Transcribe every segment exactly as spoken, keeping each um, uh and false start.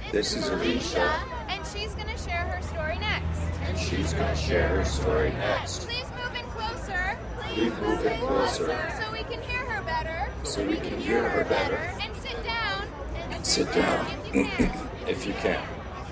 This is Alicia. And she's going to share her story next. And she's going to share her story next. Please move in closer. Please move in closer. So we can hear her better. So we can hear her better. And sit down. And sit down. If you can. If you can.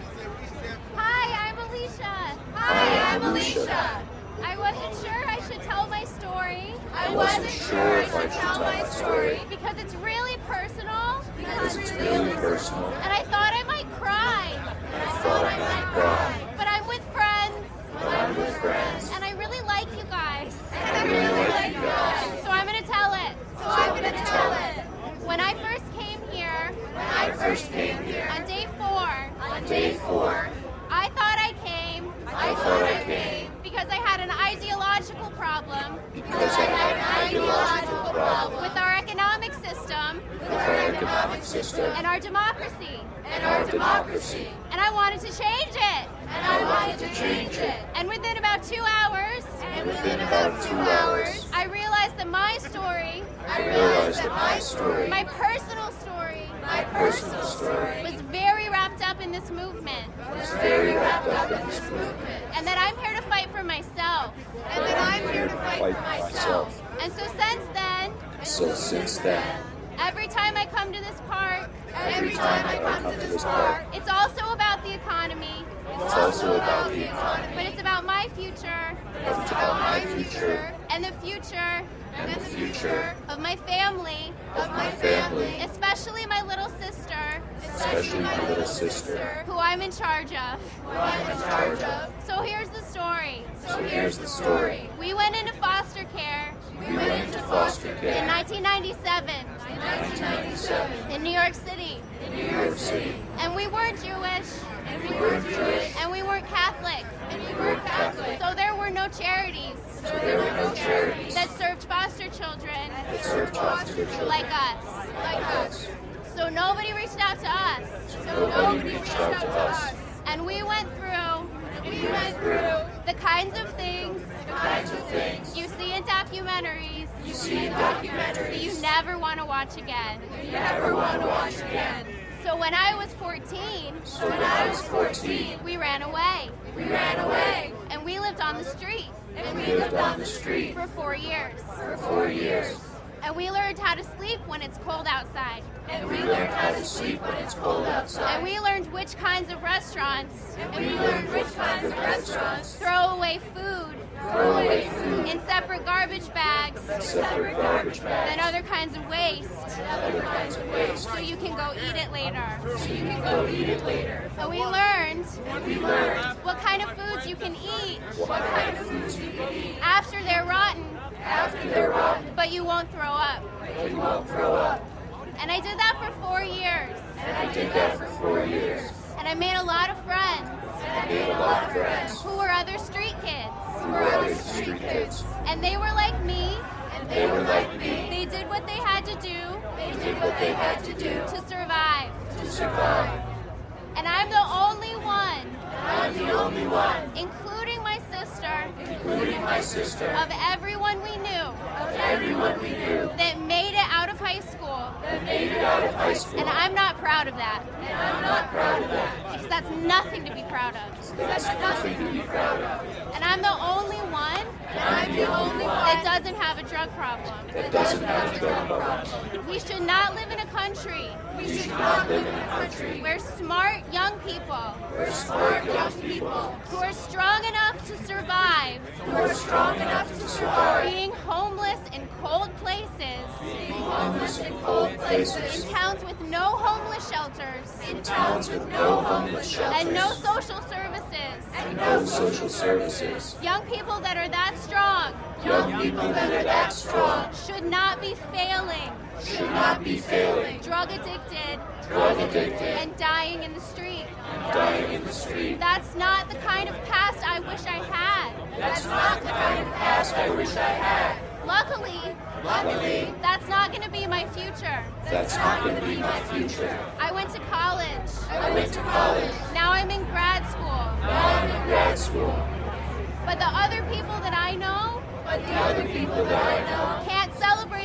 Hi, I'm Alicia. Hi, I'm Alicia. I wasn't sure I should tell my story. I wasn't sure if I should tell my story. Because it's really personal. Because it's really personal. And I thought I might cry. And I thought I might cry. But I'm with friends. But I'm with friends. And I really like you guys. And I really like you guys. So I'm going to tell it. So I'm going to tell it. When I first came here. When I first came here. On day four. On day four. I thought I came. I thought I came. Because I had an ideological problem. Because I had an ideological problem. With our economic system. With our economic system. And our democracy. And our democracy. And I wanted to change it. And I wanted to change it. And within about two hours. And within about two hours. I realized that my story. I realized that my story. My personal story. My personal story. Was very wrapped up in this movement. Was very wrapped up in this movement. And that I'm here to fight for myself. And that I'm here to fight for myself. And so since then. So since then. Every time I come to this park. Every time I come to this park. It's also about the economy. It's also about the economy. But it's about my future. But it's about my future. And the future. And the future. Of my family. Of my family. Especially my little sister. Especially my little sister. Who I'm in charge of. Who I'm in charge of. So here's the story. So here's the story. We went into foster care. We went into foster care. In nineteen ninety-seven. In nineteen ninety-seven. In New York City. In New York City. And we weren't Jewish. And we weren't Jewish. And we weren't Catholic. And we weren't Catholic. So there were no charities. So there were no charities. That served foster children. That served foster children. Like us. Like us. So nobody reached out to us. So nobody reached out to us. And we went through. We went through. The kinds of things. The kinds of things. You see in documentaries. You see in documentaries. That you never want to watch again. You never want to watch again. So when I was fourteen, so when I was fourteen, we ran away. We ran away. And we lived on the street. And we lived on the street. For four years. For four years. And we learned how to sleep when it's cold outside. And we learned how to sleep when it's cold outside. And we learned which kinds of restaurants. And we learned which kinds of restaurants. Throw away food. Throw away food. In separate garbage bags. In separate garbage bags. And other kinds of waste. And other kinds of waste. So you can go eat it later. So you can go eat it later. And we learned. And we learned. What kind of foods you can eat. What kind of foods you can eat. After they're rotten. After they're rotten. But you won't throw up. But you won't throw up. And I did that for four years. And I did that for four years. And I made a lot of friends. And I made a lot of friends. Who were other street kids. Who were other street kids. And they were like me. And they were like me. They did what they had to do. They did what they had to do. To survive. To survive. And I'm the only one. And I'm the only one. Including my sister. Including my sister. Of everyone we knew. Of everyone we knew. That made it out of high school. That made it out of high school. And I'm not proud of that. And I'm not proud of that. Because that's nothing to be proud of. That's nothing to be proud of. And I'm the only one. And I'm the only one. That doesn't have a drug problem. That doesn't have a drug problem. We should not live in a country. We should not live in a country. Where smart young people. Where smart young people. Who are strong enough to survive. Who are strong enough to survive. Being homeless in cold places. Being homeless in cold places. In towns with no homeless shelters. In towns with no homeless shelters. And no social services. And no social services. Young people that are that strong. Young people that are that strong. Should not be failing. Should not be failing. Drug addicted. Drug addicted. And dying in the street. And dying in the street. That's not the kind of past I wish I had. That's not the kind of past I wish I had. Luckily, Luckily, that's not going to be my future. That's not going to be my future. I went to college. I went to college. Now I'm in grad school. Now I'm in grad school. But the other people that I know, but the other people that I know can't celebrate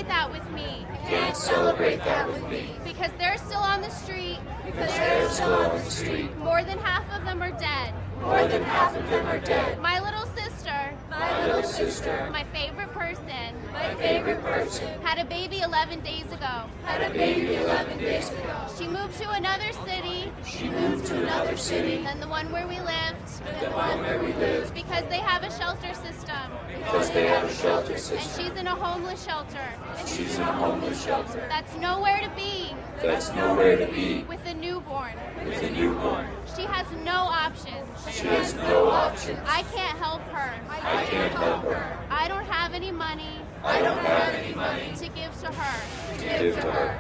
celebrate that with me. Can't celebrate that with me. Because they're still on the street. Because they're still on the street. More than half of them are dead. More than half of them are dead. My little sister, My little sister, my favorite person, my favorite person, had a baby eleven days ago. had a baby eleven days ago. She moved to another city She moved to another city than the one where we lived than the one where we lived because they have a shelter system. because they have a shelter And system. she's in a homeless shelter. She's in a homeless shelter. That's nowhere to be That's nowhere to be with a newborn. with a newborn. She has no options. She has no options. I can't help her. I can't help her. I don't have any money I don't have any money to give to her. to give to her.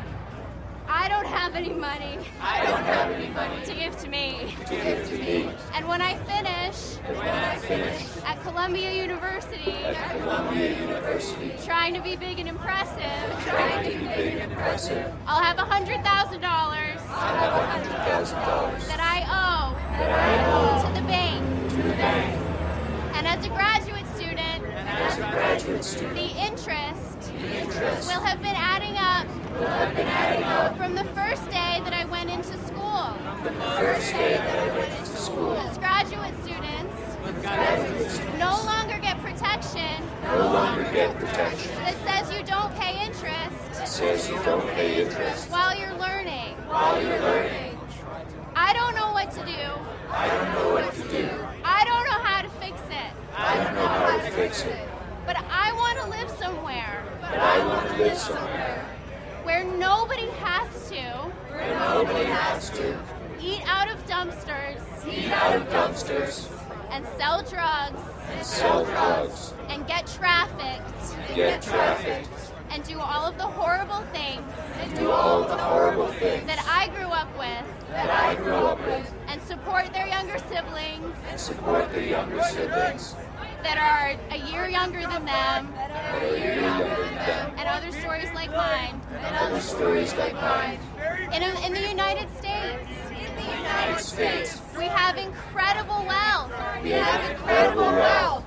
I don't have any money I don't have any money to give to me. to give to me. And when I finish And when I finish at Columbia University, at Columbia University, trying to be big and impressive, trying to be big and impressive, I'll have one hundred thousand dollars I have one hundred thousand dollars that I owe that I owe to the bank. to the bank. And as a graduate student, As a graduate student, the interest the interest will have been adding up will have been adding up from the first day that I went into school. from the first day that I went into school. Because graduate students Graduate students no longer get protection no longer get protection. that says you don't pay interest It says you don't pay interest while you're learning. while you're learning. I don't know what to do. I don't know what to do. I don't know how to fix it. I don't know how to fix it. But I want to live somewhere But I want to live somewhere where nobody has to where nobody has to eat out of dumpsters eat out of dumpsters and sell drugs and sell drugs, and get trafficked get trafficked, and do all of the horrible things do all of the horrible things that I grew up with that I grew up with, and support their younger siblings and support their younger siblings that are a year younger than them that are a year younger than them, and other stories like mine. and other stories like mine. In, in the United States, In the United States, we have incredible wealth. we have incredible wealth.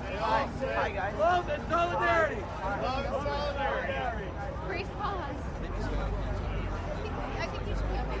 Love and solidarity. Love and solidarity. Brief pause. I think you should be okay.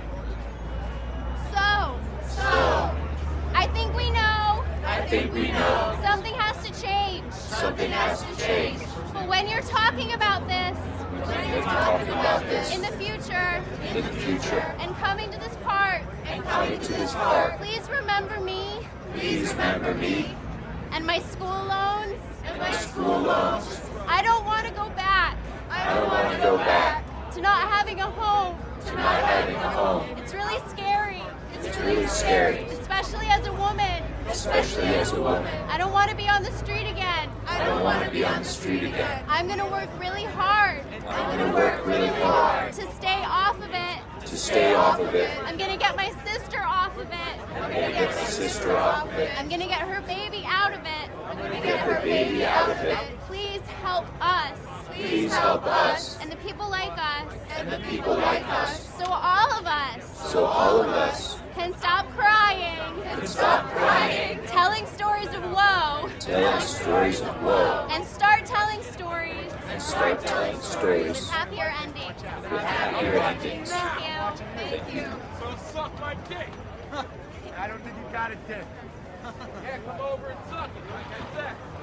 So, So, I think we know I think we know something has to change. something has to change. But when you're talking about this When you're talking about this in the future in the future and coming to this park, and coming to this park, please remember me please remember me and my school loans. and my school loans. I don't want to go back I don't want to go back to not having a home. to not having a home. It's really scary, It's really scary, especially as a woman. especially as a woman. I don't want to be on the street again. I don't want to be on the street again. I'm going to work really hard I'm going to work really hard to stay off of it. to stay off of it. I'm going to get my sister off of it. I'm going to get my sister off of it. I'm going to get her baby out of it. I'm going to get her baby out of it. Please help us Please help us and the people like us and the people like us so all of us so all of us can stop crying, can stop crying, telling stories of woe, telling stories of woe, and start telling stories and start telling stories with happier endings. with happier endings. Thank you. Thank you. So suck my dick. I don't think you got it, dick. Yeah, come over and suck it, like I said.